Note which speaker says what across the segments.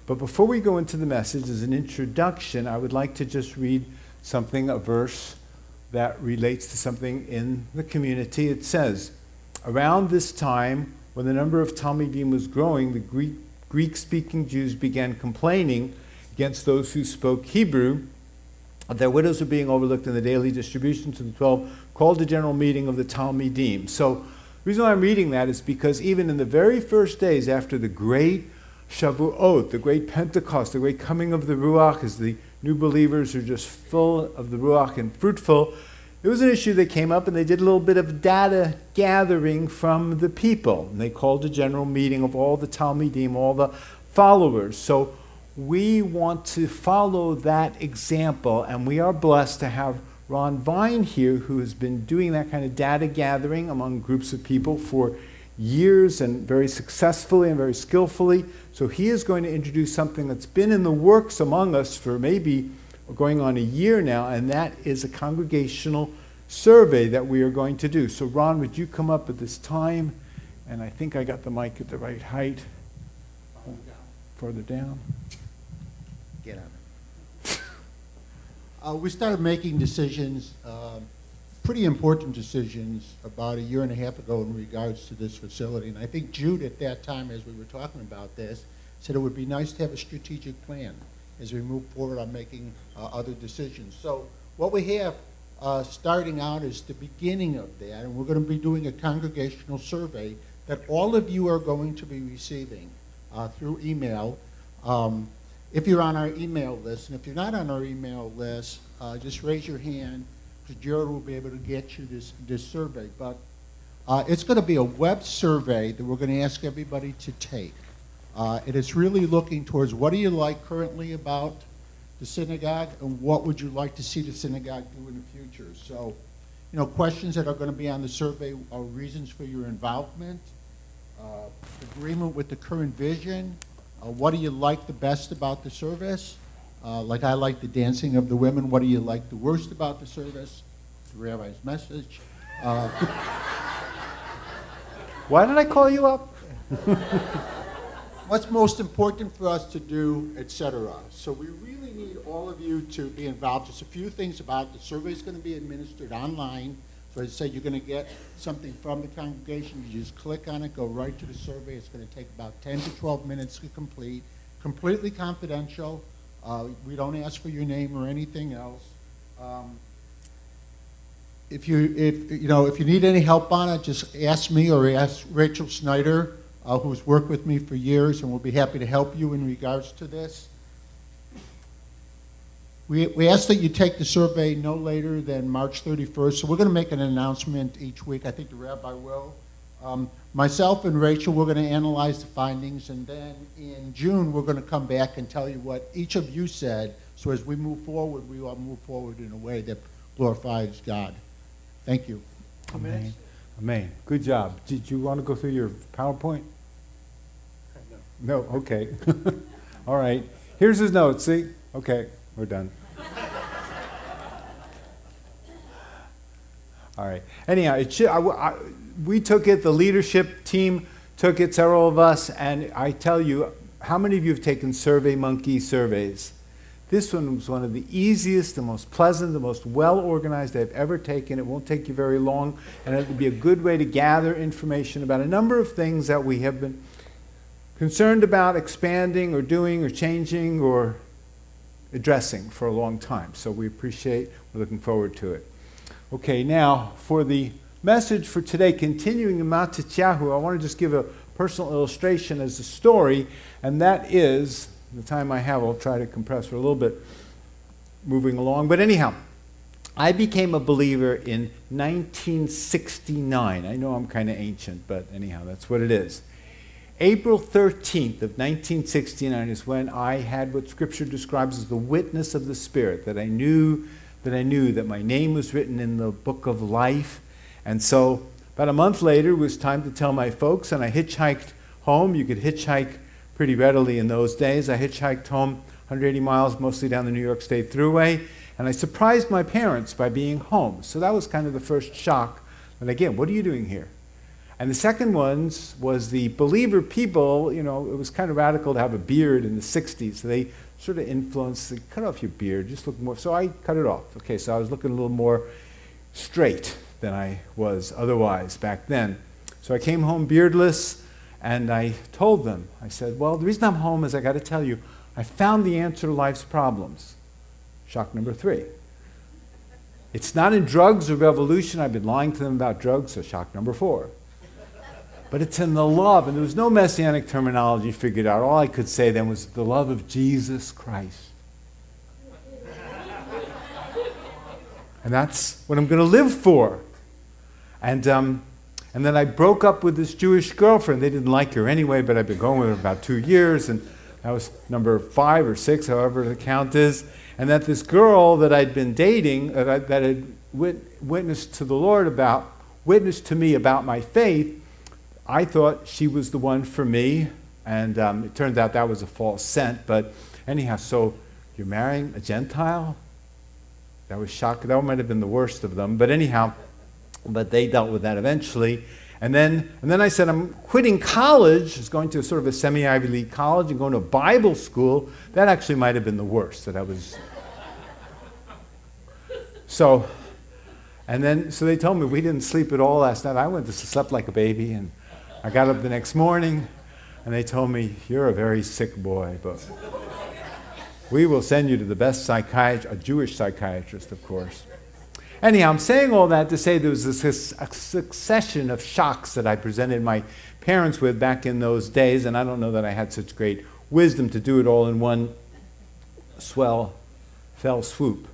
Speaker 1: But before we go into the message, as an introduction, I would like to just read something, a verse that relates to something in the community. It says, around this time, when the number of Talmidim was growing, the Greek-speaking Jews began complaining against those who spoke Hebrew. Their widows were being overlooked in the daily distribution, so the 12 called a general meeting of the Talmidim. So the reason why I'm reading that is because even in the very first days after the great Shavuot, the great Pentecost, the great coming of the Ruach, as the new believers are just full of the Ruach and fruitful, it was an issue that came up, and they did a little bit of data gathering from the people. And they called a general meeting of all the Talmidim, all the followers. So we want to follow that example, and we are blessed to have Ron Vine here, who has been doing that kind of data gathering among groups of people for years and very successfully and very skillfully. So he is going to introduce something that's been in the works among us for maybe going on a year now, and that is a congregational survey that we are going to do. So Ron, would you come up at this time? And I think I got the mic at the right height. Further down.
Speaker 2: Get on it. We started making decisions, pretty important decisions, about a year and a half ago in regards to this facility. And I think Jude at that time, as we were talking about this, said it would be nice to have a strategic plan as we move forward on making other decisions. So what we have starting out is the beginning of that, and we're going to be doing a congregational survey that all of you are going to be receiving through email. If you're on our email list, and if you're not on our email list, just raise your hand, because Jared will be able to get you this survey. But it's going to be a web survey that we're going to ask everybody to take. And it's really looking towards what do you like currently about the synagogue, and what would you like to see the synagogue do in the future. So, questions that are going to be on the survey are reasons for your involvement, agreement with the current vision, what do you like the best about the service? Like I like the dancing of the women. What do you like the worst about the service? The rabbi's message.
Speaker 1: Why did I call you up?
Speaker 2: What's most important for us to do, etc. So we really need all of you to be involved. Just a few things about it. The survey is going to be administered online. So as I said, you're going to get something from the congregation. You just click on it, go right to the survey. It's going to take about 10 to 12 minutes to complete. Completely confidential. We don't ask for your name or anything else. If you need any help on it, just ask me or ask Rachel Snyder, who's worked with me for years, and we'll be happy to help you in regards to this. We ask that you take the survey no later than March 31st, so we're going to make an announcement each week. I think the rabbi will. Myself and Rachel, we're going to analyze the findings, and then in June, we're going to come back and tell you what each of you said, so as we move forward, we all move forward in a way that glorifies God. Thank you.
Speaker 1: Amen. Amen. Good job. Did you want to go through your PowerPoint? No? Okay. All right. Here's his notes, see? Okay, we're done. All right. Anyhow, we took it, the leadership team took it, several of us, and I tell you, how many of you have taken SurveyMonkey surveys? This one was one of the easiest, the most pleasant, the most well-organized I've ever taken. It won't take you very long, and it will be a good way to gather information about a number of things that we have been concerned about expanding or doing or changing or addressing for a long time. So we're looking forward to it. Okay, now for the message for today, continuing in Matityahu, I want to just give a personal illustration as a story, and that is, the time I have, I'll try to compress for a little bit moving along. But anyhow, I became a believer in 1969. I know I'm kind of ancient, but anyhow, that's what it is. April 13th of 1969 is when I had what Scripture describes as the witness of the Spirit, that I knew that my name was written in the book of life. And so about a month later, it was time to tell my folks, and I hitchhiked home. You could hitchhike pretty readily in those days. I hitchhiked home 180 miles, mostly down the New York State Thruway, and I surprised my parents by being home. So that was kind of the first shock. And again, what are you doing here? And the second one was the believer people, it was kind of radical to have a beard in the 60s. So they sort of influenced, cut off your beard, just look more. So I cut it off. Okay, so I was looking a little more straight than I was otherwise back then. So I came home beardless, and I told them, I said, well, the reason I'm home is I got to tell you, I found the answer to life's problems. Shock number 3. It's not in drugs or revolution. I've been lying to them about drugs, so shock number 4. But it's in the love, and there was no messianic terminology figured out. All I could say then was the love of Jesus Christ. And that's what I'm going to live for. And then I broke up with this Jewish girlfriend. They didn't like her anyway, but I've been going with her about 2 years, and that was number 5 or 6, however the count is. And that this girl that I'd been dating, that had witnessed to me about my faith, I thought she was the one for me, and it turned out that was a false scent. But anyhow, so you're marrying a Gentile? That was shocking. That might have been the worst of them. But anyhow, but they dealt with that eventually. And then I said, I'm quitting college. I was going to sort of a semi-Ivy League college and going to a Bible school. That actually might have been the worst. So they told me we didn't sleep at all last night. I went to slept like a baby, and I got up the next morning, and they told me, you're a very sick boy, but we will send you to the best psychiatrist, a Jewish psychiatrist, of course. Anyhow, I'm saying all that to say there was a succession of shocks that I presented my parents with back in those days, and I don't know that I had such great wisdom to do it all in one swell swoop.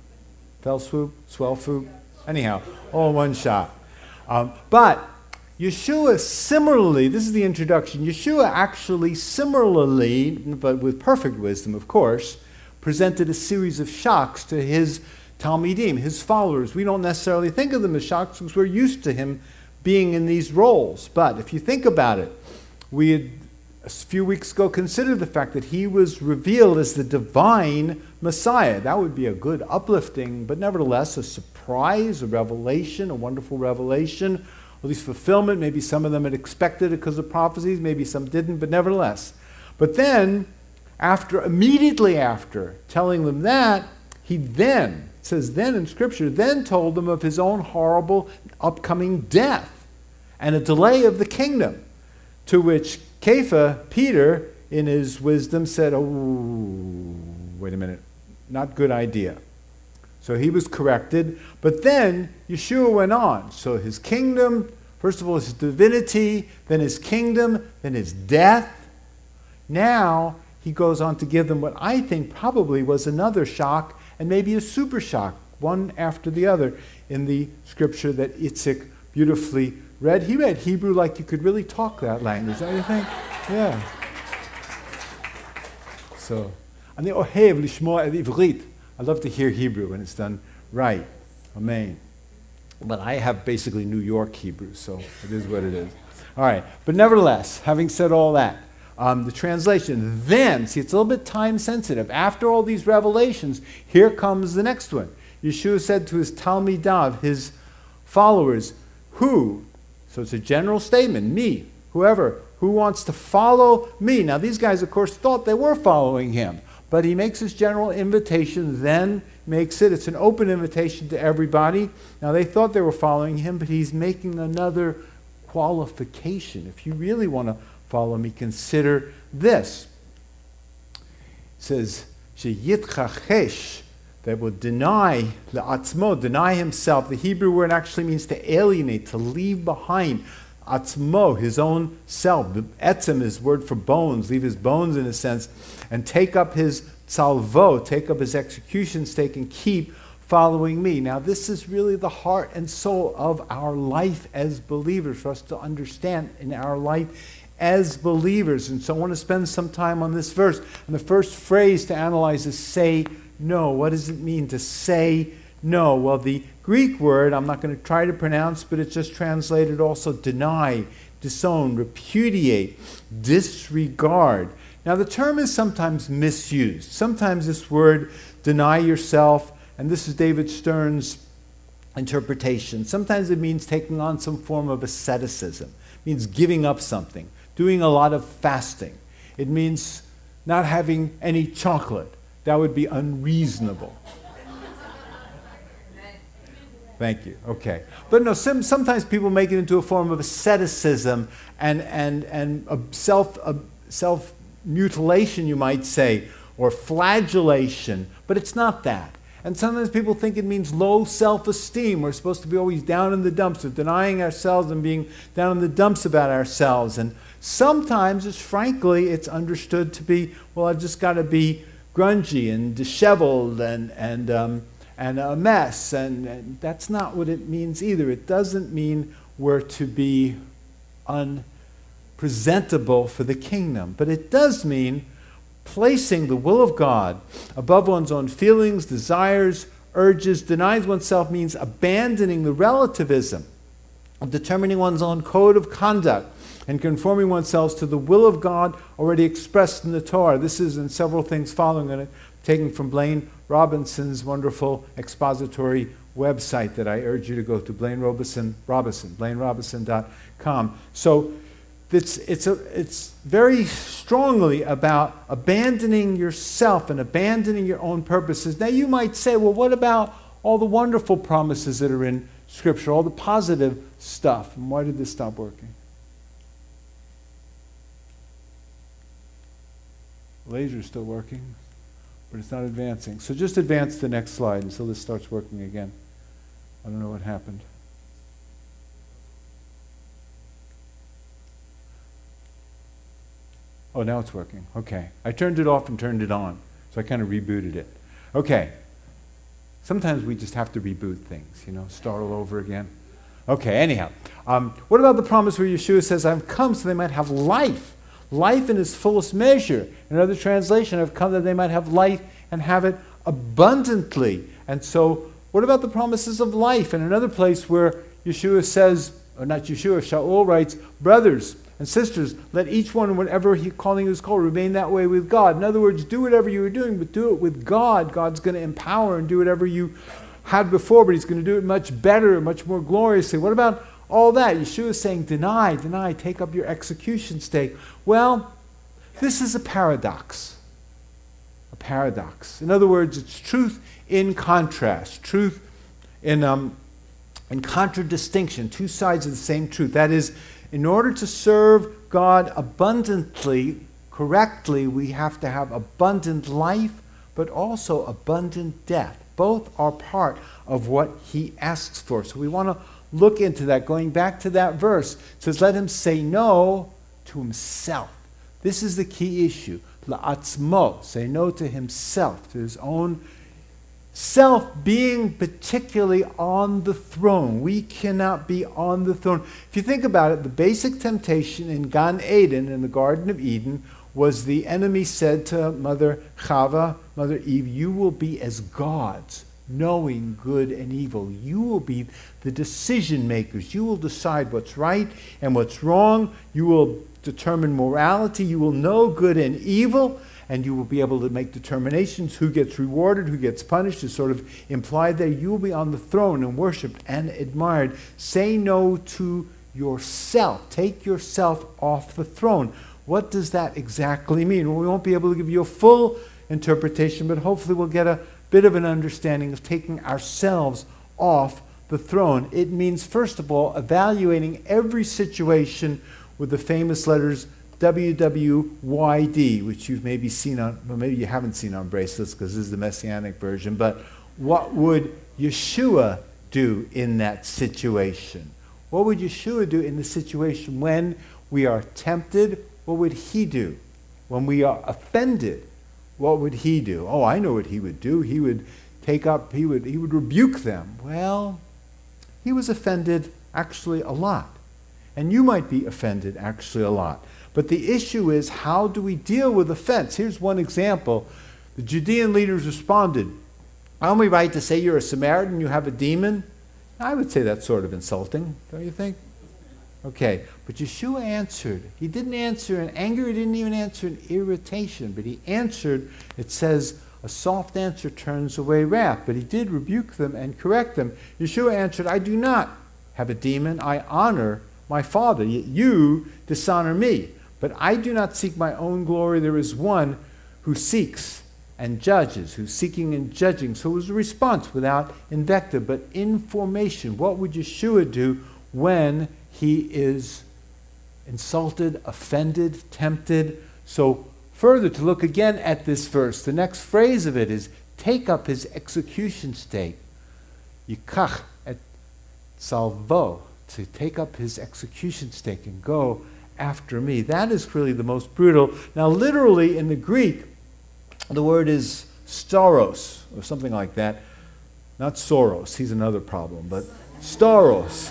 Speaker 1: Anyhow, all in one shot. But Yeshua similarly, this is the introduction, Yeshua actually similarly, but with perfect wisdom, of course, presented a series of shocks to his Talmidim, his followers. We don't necessarily think of them as shocks because we're used to him being in these roles. But if you think about it, we had a few weeks ago considered the fact that he was revealed as the divine Messiah. That would be a good uplifting, but nevertheless a surprise, a revelation, a wonderful revelation, at least fulfillment. Maybe some of them had expected it because of prophecies, maybe some didn't, but nevertheless. But then, immediately after telling them that, he then, it says then in Scripture, then told them of his own horrible upcoming death and a delay of the kingdom, to which Kepha, Peter, in his wisdom said, oh, wait a minute, not good idea. So he was corrected, but then Yeshua went on. So his kingdom, first of all his divinity, then his kingdom, then his death. Now he goes on to give them what I think probably was another shock, and maybe a super shock, one after the other, in the scripture that Itzik beautifully read. He read Hebrew like you could really talk that language, don't you think? Yeah. So, אני אוהב לשמוע עברית. I love to hear Hebrew when it's done right. Amen. But I have basically New York Hebrew, so it is what it is. All right. But nevertheless, having said all that, the translation, then, see, it's a little bit time sensitive. After all these revelations, here comes the next one. Yeshua said to his Talmidav, his followers, who, so it's a general statement, me, whoever, who wants to follow me. Now, these guys, of course, thought they were following him. But he makes this general invitation, then makes it. It's an open invitation to everybody. Now, they thought they were following him, but he's making another qualification. If you really want to follow me, consider this. It says, Sheyitchachesh, that will deny le'atzmo, deny himself. The Hebrew word actually means to alienate, to leave behind. Atzmo, his own self. Etzem is word for bones, leave his bones in a sense, and take up his salvo, take up his execution stake and keep following me. Now this is really the heart and soul of our life as believers, for us to understand in our life as believers. And so I want to spend some time on this verse. And the first phrase to analyze is say no. What does it mean to say no? Well, the Greek word, I'm not going to try to pronounce, but it's just translated also deny, disown, repudiate, disregard. Now, the term is sometimes misused. Sometimes this word, deny yourself, and this is David Stern's interpretation. Sometimes it means taking on some form of asceticism. It means giving up something, doing a lot of fasting. It means not having any chocolate. That would be unreasonable. Thank you. Okay. But no, sometimes people make it into a form of asceticism and self-mutilation, you might say, or flagellation. But it's not that. And sometimes people think it means low self-esteem. We're supposed to be always down in the dumps, of denying ourselves and being down in the dumps about ourselves. And sometimes, it's understood to be, well, I've just got to be grungy and disheveled and a mess. And that's not what it means either. It doesn't mean we're to be unpresentable for the kingdom. But it does mean placing the will of God above one's own feelings, desires, urges. Denying oneself means abandoning the relativism of determining one's own code of conduct and conforming oneself to the will of God already expressed in the Torah. This is in several things following it, taken from Blaine Robinson's wonderful expository website that I urge you to go to, blainerobinson.com. So it's very strongly about abandoning yourself and abandoning your own purposes. Now you might say, well, what about all the wonderful promises that are in Scripture, all the positive stuff? And why did this stop working? The laser's still working, but it's not advancing. So just advance the next slide until this starts working again. I don't know what happened. Oh, now it's working. Okay. I turned it off and turned it on, so I kind of rebooted it. Okay. Sometimes we just have to reboot things, start all over again. Okay, anyhow. What about the promise where Yeshua says, I've come so they might have life, life in its fullest measure. In another translation, I've come that they might have life and have it abundantly. And so, what about the promises of life? In another place where Yeshua says, or not Yeshua, Shaul writes, brothers and sisters, let each one, whatever calling is called, remain that way with God. In other words, do whatever you were doing, but do it with God. God's going to empower and do whatever you had before, but He's going to do it much better, much more gloriously. What about all that? Yeshua is saying, deny, take up your execution stake. Well, this is a paradox. A paradox. In other words, it's truth in contrast, truth in contradistinction, two sides of the same truth. That is, in order to serve God abundantly, correctly, we have to have abundant life, but also abundant death. Both are part of what He asks for. So we want to look into that. Going back to that verse, it says, let him say no to himself. This is the key issue. La'atzmo, say no to himself, to his own self being particularly on the throne. We cannot be on the throne. If you think about it, the basic temptation in Gan Eden, in the Garden of Eden, was the enemy said to Mother Chava, Mother Eve, you will be as gods, knowing good and evil. You will be the decision makers. You will decide what's right and what's wrong. You will determine morality. You will know good and evil. And you will be able to make determinations who gets rewarded, who gets punished. Is sort of implied there. You will be on the throne and worshipped and admired. Say no to yourself. Take yourself off the throne. What does that exactly mean? Well, we won't be able to give you a full interpretation, but hopefully we'll get a bit of an understanding of taking ourselves off the throne. It means, first of all, evaluating every situation with the famous letters WWYD, which you've maybe seen on, well, maybe you haven't seen on bracelets because this is the Messianic version, but what would Yeshua do in that situation? What would Yeshua do in the situation when we are tempted? What would He do? When we are offended, what would He do? Oh, I know what He would do. He would he would rebuke them. Well, He was offended actually a lot. And you might be offended actually a lot. But the issue is, how do we deal with offense? Here's one example. The Judean leaders responded, aren't we right to say you're a Samaritan, you have a demon? I would say that's sort of insulting, don't you think? Okay, but Yeshua answered. He didn't answer in anger, he didn't even answer in irritation, but he answered, it says, A soft answer turns away wrath, but he did rebuke them and correct them. Yeshua answered, I do not have a demon. I honor my Father, yet you dishonor me. But I do not seek my own glory. There is one who seeks and judges, who's seeking and judging. So it was a response without invective, but information. What would Yeshua do when he is insulted, offended, tempted? So further, to look again at this verse, the next phrase of it is, take up his execution stake. Yikach et salvo, to take up his execution stake and go after me. That is really the most brutal. Now, literally in the Greek, the word is stauros, or something like that. Not Soros, he's another problem, but stauros.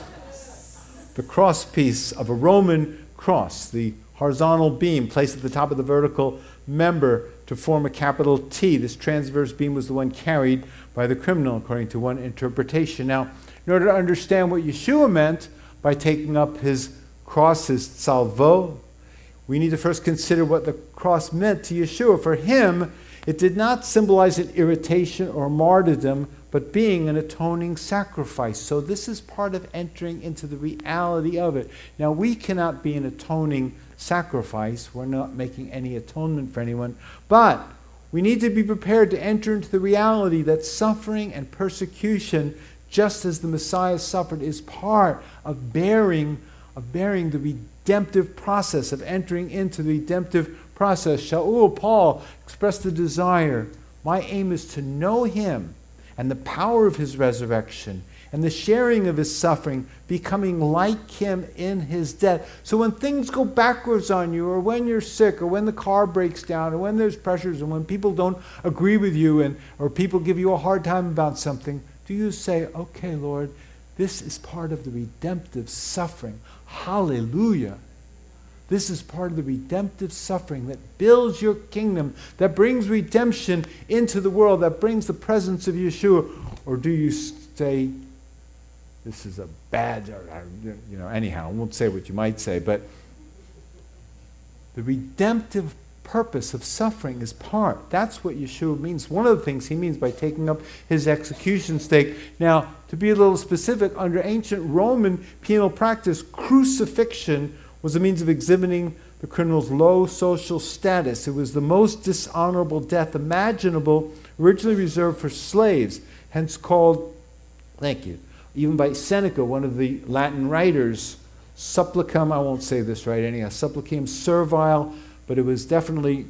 Speaker 1: The cross piece of a Roman cross, the horizontal beam placed at the top of the vertical member to form a capital T. This transverse beam was the one carried by the criminal, according to one interpretation. Now, in order to understand what Yeshua meant by taking up his cross, his salvo, we need to first consider what the cross meant to Yeshua. For him, it did not symbolize an irritation or martyrdom, but being an atoning sacrifice. So this is part of entering into the reality of it. Now, we cannot be an atoning sacrifice. We're not making any atonement for anyone. But we need to be prepared to enter into the reality that suffering and persecution, just as the Messiah suffered, is part of bearing the redemptive process, of entering into the redemptive process. Shaul, Paul, expressed the desire, my aim is to know him and the power of his resurrection and the sharing of his suffering, becoming like him in his death. So when things go backwards on you, or when you're sick, or when the car breaks down, or when there's pressures, and when people don't agree with you, or people give you a hard time about something, do you say, okay, Lord, this is part of the redemptive suffering. Hallelujah. This is part of the redemptive suffering that builds your kingdom, that brings redemption into the world, that brings the presence of Yeshua. Or do you say, this is a bad, anyhow, I won't say what you might say, but the redemptive purpose of suffering is part. That's what Yeshua means. One of the things he means by taking up his execution stake. Now, to be a little specific, under ancient Roman penal practice, crucifixion was a means of exhibiting the criminal's low social status. It was the most dishonorable death imaginable, originally reserved for slaves, hence called, thank you, even by Seneca, one of the Latin writers, supplicum, I won't say this right anyhow, supplicum servile, but it was definitely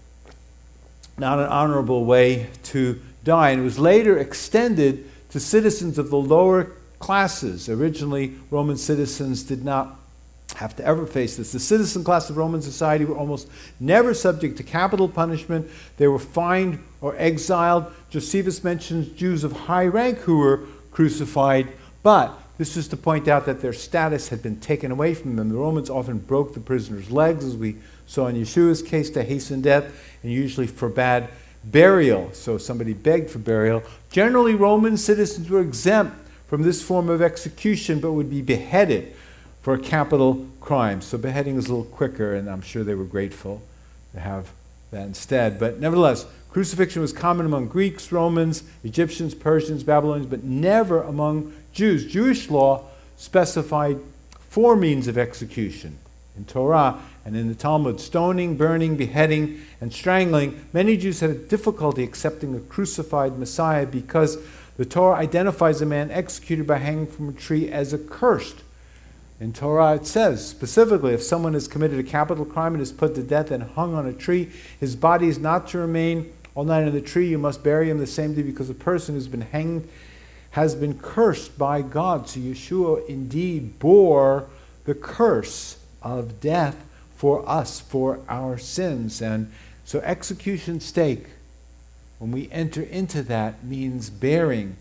Speaker 1: not an honorable way to die. And it was later extended to citizens of the lower classes. Originally, Roman citizens did not have to ever face this. The citizen class of Roman society were almost never subject to capital punishment. They were fined or exiled. Josephus mentions Jews of high rank who were crucified, but this is to point out that their status had been taken away from them. The Romans often broke the prisoner's legs, as we saw in Yeshua's case, to hasten death, and usually forbade burial. So somebody begged for burial. Generally, Roman citizens were exempt from this form of execution, but would be beheaded for a capital crime. So beheading is a little quicker, and I'm sure they were grateful to have that instead. But nevertheless, crucifixion was common among Greeks, Romans, Egyptians, Persians, Babylonians, but never among Jews. Jewish law specified 4 means of execution. In Torah and in the Talmud, stoning, burning, beheading, and strangling. Many Jews had a difficulty accepting a crucified Messiah because the Torah identifies a man executed by hanging from a tree as accursed. In Torah it says specifically, if someone has committed a capital crime and is put to death and hung on a tree, his body is not to remain all night on the tree. You must bury him the same day, because the person who's been hanged has been cursed by God. So Yeshua indeed bore the curse of death for us, for our sins. And so execution stake, when we enter into that, means bearing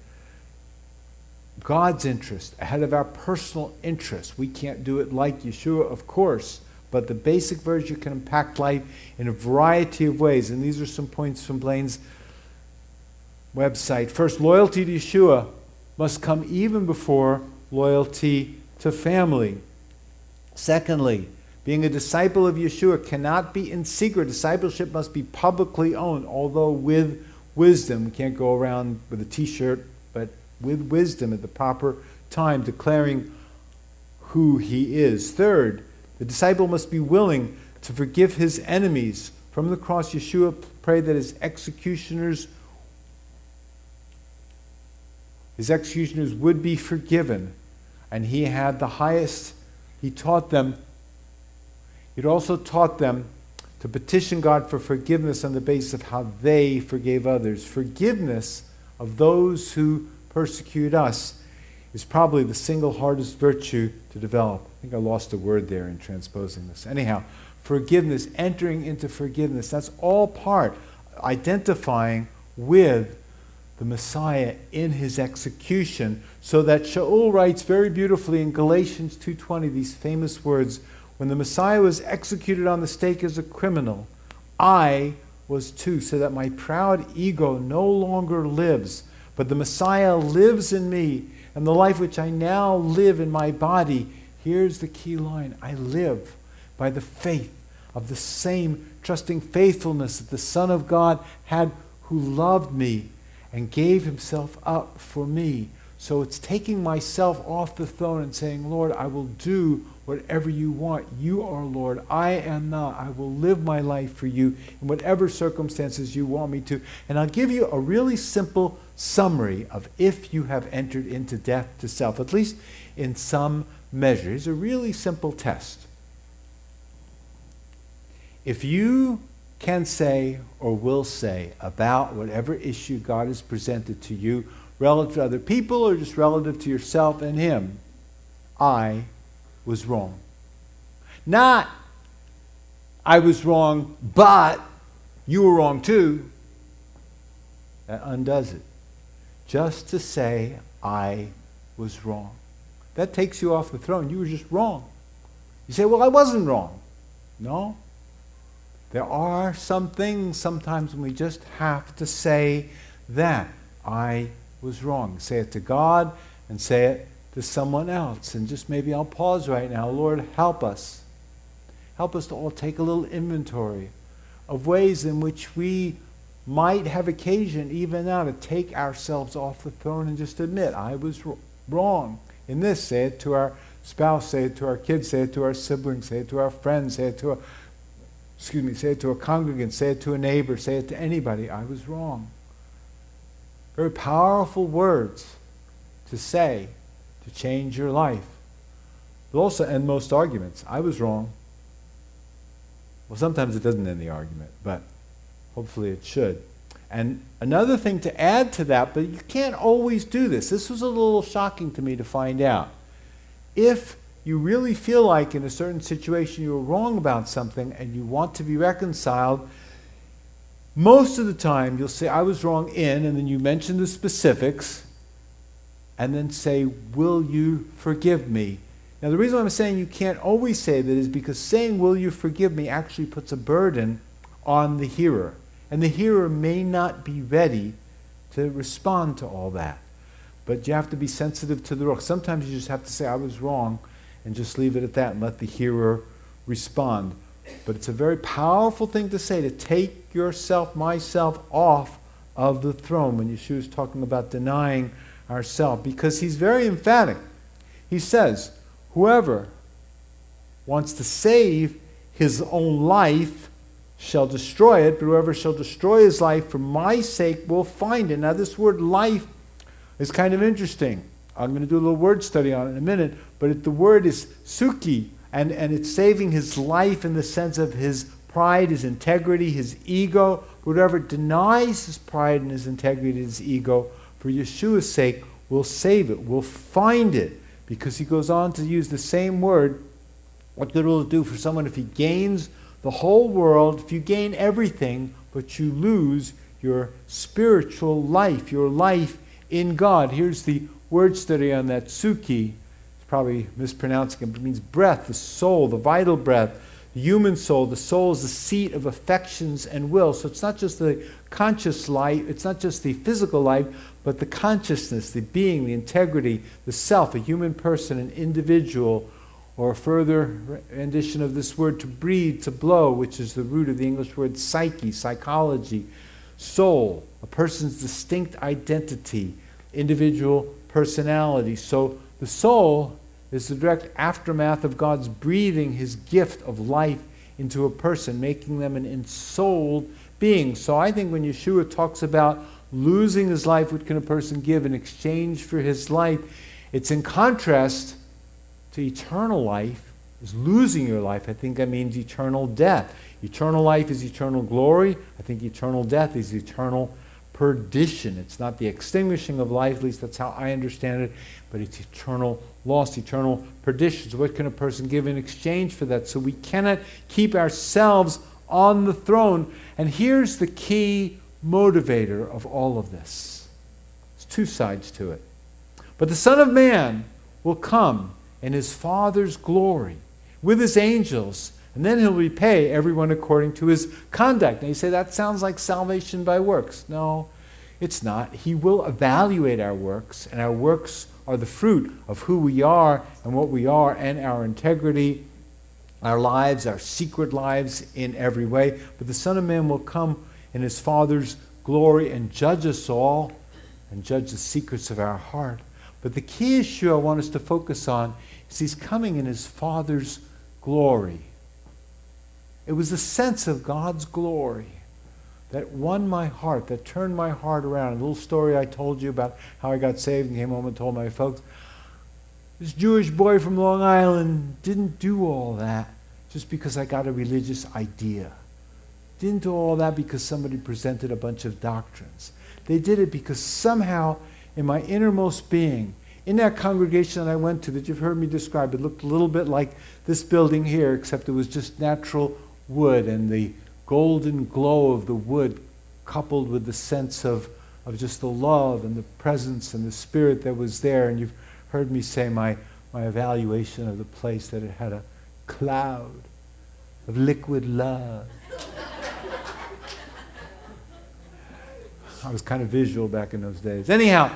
Speaker 1: God's interest ahead of our personal interest. We can't do it like Yeshua, of course, but the basic virtue can impact life in a variety of ways. And these are some points from Blaine's website. First, loyalty to Yeshua must come even before loyalty to family. Secondly, being a disciple of Yeshua cannot be in secret. Discipleship must be publicly owned, although with wisdom. We can't go around with a t-shirt, but with wisdom at the proper time, declaring who he is. Third, the disciple must be willing to forgive his enemies. From the cross, Yeshua prayed that his executioners would be forgiven. And he had the highest, he also taught them to petition God for forgiveness on the basis of how they forgave others. Forgiveness of those who persecute us is probably the single hardest virtue to develop. I think I lost a word there in transposing this. Anyhow, forgiveness, entering into forgiveness, that's all part, identifying with the Messiah in his execution, so that Shaul writes very beautifully in Galatians 2:20 these famous words, when the Messiah was executed on the stake as a criminal, I was too, so that my proud ego no longer lives, but the Messiah lives in me, and the life which I now live in my body, here's the key line, I live by the faith of the same trusting faithfulness that the Son of God had, who loved me and gave himself up for me. So it's taking myself off the throne and saying, Lord, I will do whatever you want. You are Lord. I am not. I will live my life for you in whatever circumstances you want me to. And I'll give you a really simple summary of if you have entered into death to self, at least in some measure. It's a really simple test. If you can say or will say about whatever issue God has presented to you, relative to other people or just relative to yourself and him, I was wrong. Not, I was wrong, but you were wrong too. That undoes it. Just to say, I was wrong. That takes you off the throne. You were just wrong. You say, well, I wasn't wrong. No. There are some things sometimes when we just have to say that I was wrong. Say it to God and say it to someone else. And just maybe I'll pause right now. Lord, help us. Help us to all take a little inventory of ways in which we might have occasion even now to take ourselves off the throne and just admit, I was wrong. In this, say it to our spouse, say it to our kids, say it to our siblings, say it to our friends, say it to a congregant, say it to a neighbor, say it to anybody. I was wrong. Very powerful words to say to change your life. But also end most arguments. I was wrong. Well, sometimes it doesn't end the argument, but hopefully it should. And another thing to add to that, but you can't always do this. This was a little shocking to me to find out. If you really feel like in a certain situation you were wrong about something and you want to be reconciled, most of the time you'll say, I was wrong in, and then you mention the specifics, and then say, will you forgive me? Now the reason I'm saying you can't always say that is because saying, will you forgive me, actually puts a burden on the hearer. And the hearer may not be ready to respond to all that. But you have to be sensitive to the ruach. Sometimes you just have to say, I was wrong, and just leave it at that and let the hearer respond. But it's a very powerful thing to say, to take yourself, myself, off of the throne when Yeshua is talking about denying ourselves, because he's very emphatic. He says, whoever wants to save his own life shall destroy it, but whoever shall destroy his life for my sake will find it. Now this word life is kind of interesting. I'm going to do a little word study on it in a minute, but the word is suki, and it's saving his life in the sense of his pride, his integrity, his ego. Whoever denies his pride and his integrity, his ego, for Yeshua's sake, will save it, will find it, because he goes on to use the same word. What good will it do for someone if he gains the whole world, if you gain everything, but you lose your spiritual life, your life in God? Here's the word study on that, suki. It's probably mispronouncing it, but it means breath, the soul, the vital breath, the human soul. The soul is the seat of affections and will. So it's not just the conscious life, it's not just the physical life, but the consciousness, the being, the integrity, the self, a human person, an individual, or a further rendition of this word, to breathe, to blow, which is the root of the English word psyche, psychology, soul, a person's distinct identity, individual personality. So the soul is the direct aftermath of God's breathing his gift of life into a person, making them an ensouled being. So I think when Yeshua talks about losing his life, what can a person give in exchange for his life? It's in contrast to eternal life. Is losing your life, I think that means eternal death. Eternal life is eternal glory. I think eternal death is eternal perdition. It's not the extinguishing of life, at least that's how I understand it, but it's eternal loss, eternal perdition. So what can a person give in exchange for that? So we cannot keep ourselves on the throne. And here's the key motivator of all of this. There's two sides to it. But the Son of Man will come in his Father's glory with his angels, and then he'll repay everyone according to his conduct. Now you say, that sounds like salvation by works. No, it's not. He will evaluate our works, and our works are the fruit of who we are and what we are, and our integrity, our lives, our secret lives in every way. But the Son of Man will come in his Father's glory and judge us all and judge the secrets of our heart. But the key issue I want us to focus on is he's coming in his Father's glory. It was the sense of God's glory that won my heart, that turned my heart around. A little story I told you about how I got saved and came home and told my folks, this Jewish boy from Long Island didn't do all that just because I got a religious idea. Didn't do all that because somebody presented a bunch of doctrines. They did it because somehow in my innermost being, in that congregation that I went to that you've heard me describe, it looked a little bit like this building here, except it was just natural wood, and the golden glow of the wood coupled with the sense of just the love and the presence and the spirit that was there. And you've heard me say my evaluation of the place, that it had a cloud of liquid love. I was kind of visual back in those days. Anyhow,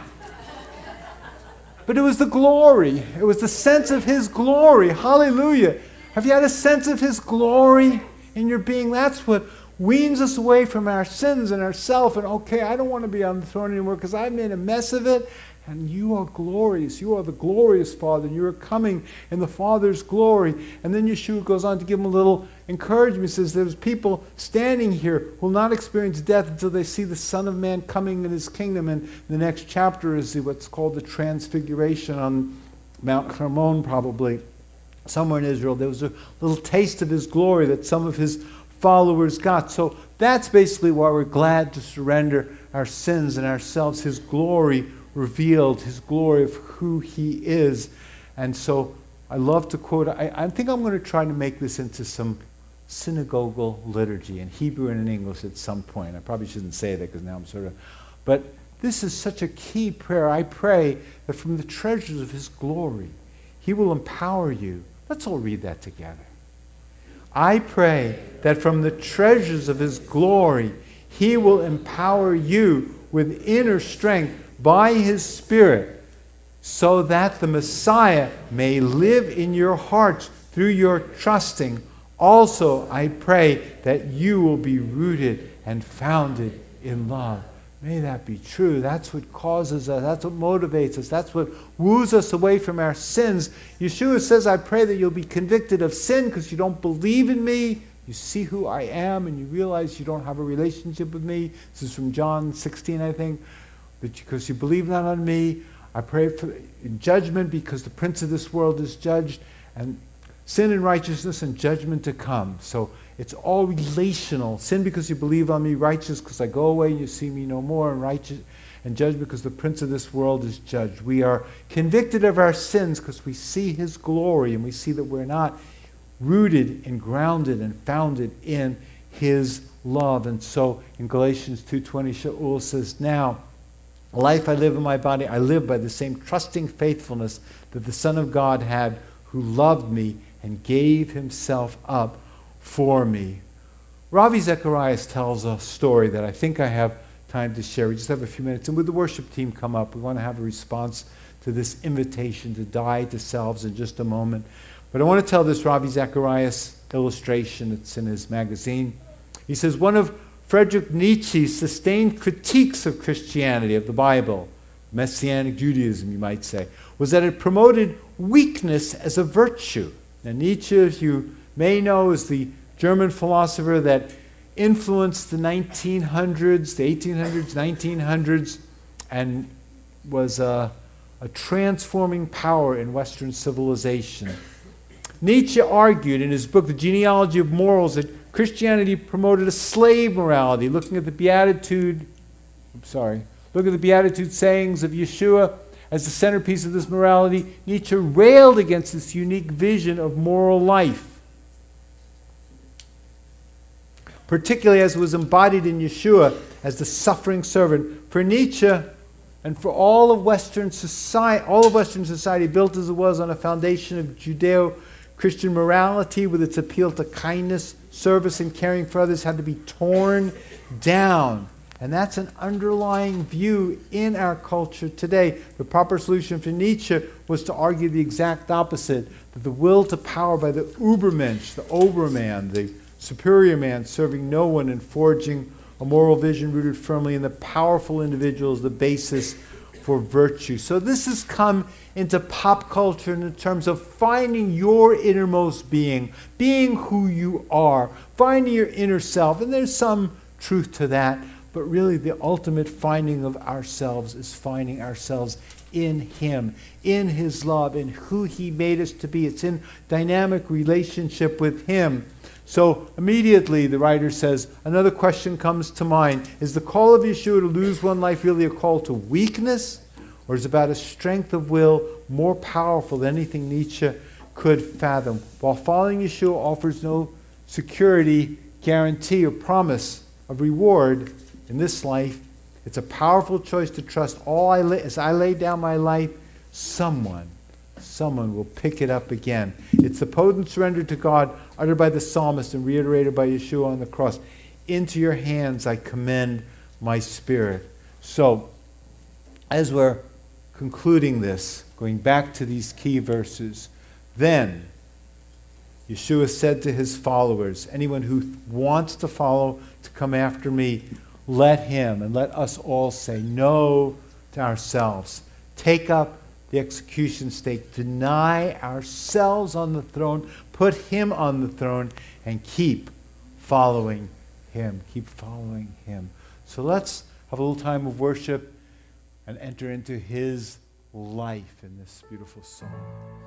Speaker 1: but it was the glory. It was the sense of his glory. Hallelujah. Have you had a sense of his glory in your being? That's what weans us away from our sins and ourself. And okay, I don't want to be on the throne anymore because I made a mess of it. And you are glorious. You are the glorious Father. And you are coming in the Father's glory. And then Yeshua goes on to give him a little encouragement. He says, there's people standing here who will not experience death until they see the Son of Man coming in his kingdom. And the next chapter is what's called the Transfiguration on Mount Hermon, probably, somewhere in Israel. There was a little taste of his glory that some of his followers got. So that's basically why we're glad to surrender our sins and ourselves. His glory revealed, his glory of who he is. And so I love to quote, I think I'm going to try to make this into some synagogal liturgy in Hebrew and in English at some point. I probably shouldn't say that because now I'm sort of, but this is such a key prayer. I pray that from the treasures of his glory, he will empower you. Let's all read that together. I pray that from the treasures of his glory, he will empower you with inner strength by his Spirit, so that the Messiah may live in your hearts through your trusting. Also, I pray that you will be rooted and founded in love. May that be true. That's what causes us. That's what motivates us. That's what woos us away from our sins. Yeshua says, I pray that you'll be convicted of sin because you don't believe in me. You see who I am and you realize you don't have a relationship with me. This is from John 16, I think. Because you believe not on me, I pray for judgment because the prince of this world is judged, and sin and righteousness and judgment to come. So it's all relational. Sin because you believe on me, righteous because I go away and you see me no more, and righteous and judged because the prince of this world is judged. We are convicted of our sins because we see his glory and we see that we're not rooted and grounded and founded in his love. And so in Galatians 2:20, Shaul says, now, the life I live in my body, I live by the same trusting faithfulness that the Son of God had, who loved me and gave himself up for me. Ravi Zacharias tells a story that I think I have time to share. We just have a few minutes. And with the worship team come up, we want to have a response to this invitation to die to selves in just a moment. But I want to tell this Ravi Zacharias illustration that's in his magazine. He says, one of Friedrich Nietzsche's sustained critiques of Christianity, of the Bible, Messianic Judaism, you might say, was that it promoted weakness as a virtue. Now, Nietzsche, if you may know, is the German philosopher that influenced the 1900s, the 1800s, 1900s, and was a transforming power in Western civilization. Nietzsche argued in his book, The Genealogy of Morals, that Christianity promoted a slave morality, looking at the Beatitude sayings of Yeshua as the centerpiece of this morality. Nietzsche railed against this unique vision of moral life, particularly as it was embodied in Yeshua as the suffering servant. For Nietzsche, and for all of Western society, built as it was on a foundation of Judeo-Christian morality with its appeal to kindness, service, and caring for others, had to be torn down. And that's an underlying view in our culture today. The proper solution for Nietzsche was to argue the exact opposite, that the will to power by the Übermensch, the Oberman, the superior man, serving no one and forging a moral vision rooted firmly in the powerful individual is the basis for virtue. So this has come into pop culture in terms of finding your innermost being who you are, finding your inner self. And there's some truth to that, but really the ultimate finding of ourselves is finding ourselves in Him, in His love, in who He made us to be. It's in dynamic relationship with Him. So immediately, the writer says, another question comes to mind. Is the call of Yeshua to lose one life really a call to weakness? Or is it about a strength of will more powerful than anything Nietzsche could fathom? While following Yeshua offers no security, guarantee, or promise of reward in this life, it's a powerful choice to trust as I lay down my life, someone will pick it up again. It's the potent surrender to God uttered by the psalmist and reiterated by Yeshua on the cross. Into your hands I commend my spirit. So, as we're concluding this, going back to these key verses, then Yeshua said to his followers, anyone who wants to follow, to come after me, let him and let us all say no to ourselves. Take up the execution stake, deny ourselves on the throne, put Him on the throne, and keep following Him. Keep following Him. So let's have a little time of worship and enter into His life in this beautiful song.